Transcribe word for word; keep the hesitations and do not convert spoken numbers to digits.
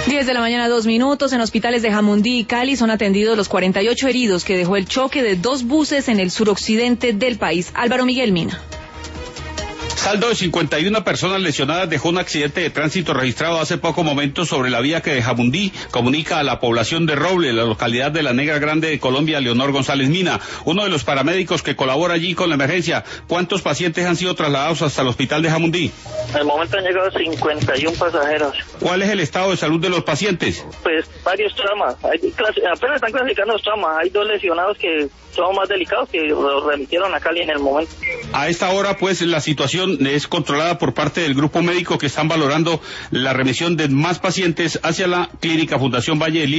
diez de la mañana, dos minutos. En hospitales de Jamundí y Cali son atendidos los cuarenta y ocho heridos que dejó el choque de dos buses en el suroccidente del país. Álvaro Miguel Mina. Saldo de cincuenta y una personas lesionadas dejó un accidente de tránsito registrado hace pocos momentos sobre la vía que de Jamundí comunica a la población de Roble, la localidad de la Negra Grande de Colombia. Leonor González Mina, uno de los paramédicos que colabora allí con la emergencia. ¿Cuántos pacientes han sido trasladados hasta el hospital de Jamundí? Al momento han llegado cincuenta y uno pasajeros. ¿Cuál es el estado de salud de los pacientes? Pues varios traumas, hay clase, apenas están clasificando los traumas, hay dos lesionados que son más delicados que los remitieron a Cali en el momento. A esta hora pues la situación es controlada por parte del grupo médico que están valorando la remisión de más pacientes hacia la clínica Fundación Valle del